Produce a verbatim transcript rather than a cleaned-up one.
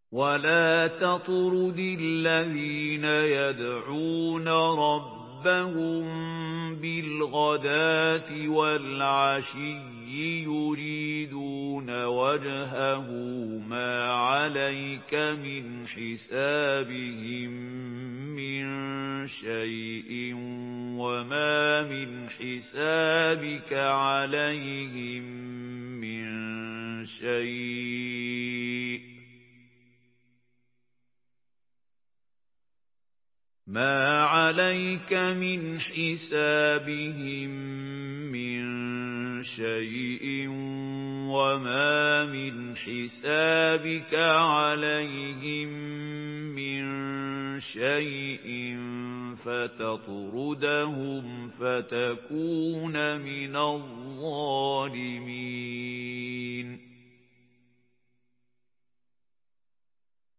ولا تطرد الذين يدعون ربهم بالغداة والعشي يريدون وجهه ما عليك من حسابهم من شيء وما من حسابك عليهم من شيء ما عليك من حسابهم من شيء وما من حسابك عليهم من شيء فتطردهم فتكون من الظالمين